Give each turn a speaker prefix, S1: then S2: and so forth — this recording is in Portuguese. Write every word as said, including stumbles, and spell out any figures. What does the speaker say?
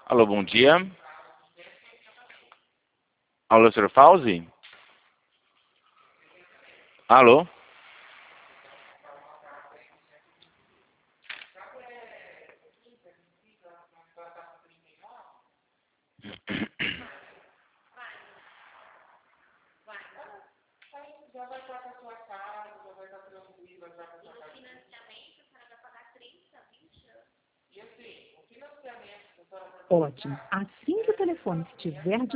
S1: Alô, bom dia. Alô, senhor Fauzi? Alô?
S2: Ótimo. Assim que o telefone estiver